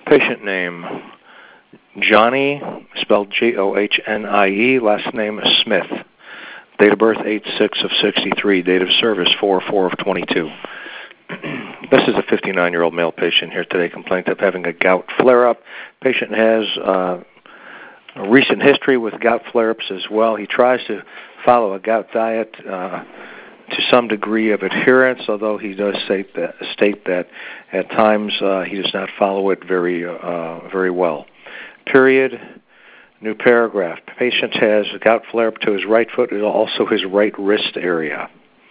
Patient name, Johnny, spelled Johnie, last name Smith. Date of birth, 8/6 of 63. Date of service, 4/4 of 22. This is a 59-year-old male patient here today, complaint of having a gout flare-up. Patient has a recent history with gout flare-ups as well. He tries to follow a gout diet to some degree of adherence, although he does state that at times he does not follow it very well. Period. New paragraph. Patient has a gout flare-up to his right foot and also his right wrist area.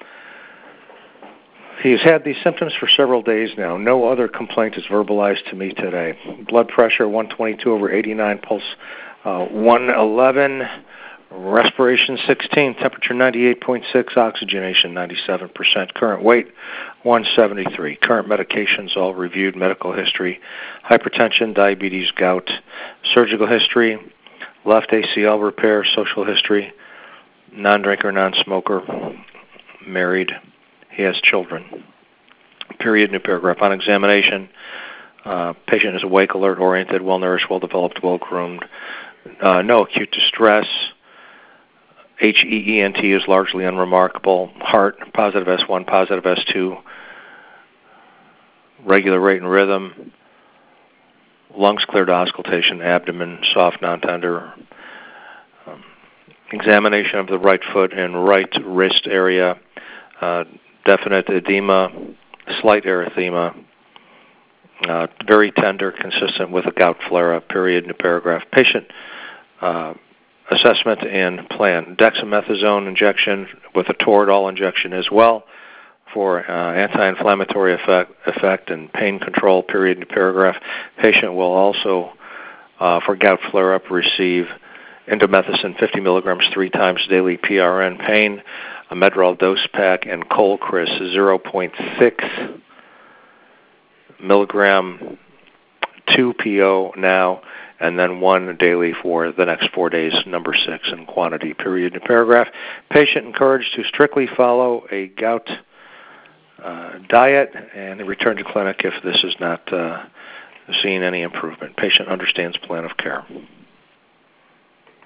He has had these symptoms for several days now. No other complaint is verbalized to me today. Blood pressure 122/89, pulse 111, respiration 16, temperature 98.6, oxygenation 97%, current weight 173. Current medications all reviewed, medical history, hypertension, diabetes, gout, surgical history, left ACL repair, social history, non-drinker, non-smoker, married. He has children. Period, new paragraph. On examination, patient is awake, alert, oriented, well-nourished, well-developed, well-groomed. No acute distress. HEENT is largely unremarkable. Heart, positive S1, positive S2. Regular rate and rhythm. Lungs clear to auscultation. Abdomen soft, non-tender. Examination of the right foot and right wrist area. Definite edema, slight erythema, very tender, consistent with a gout flare-up, period, new paragraph. Patient assessment and plan. Dexamethasone injection with a Toradol injection as well for anti-inflammatory effect and pain control, period, new paragraph. Patient will also, for gout flare-up, receive indomethacin 50 milligrams 3 times daily, PRN pain, a Medrol dose pack, and Colchris 0.6 milligram 2 PO now, and then 1 daily for the next 4 days, number 6 in quantity, period, new paragraph. Patient encouraged to strictly follow a gout diet and return to clinic if this is not seeing any improvement. Patient understands plan of care.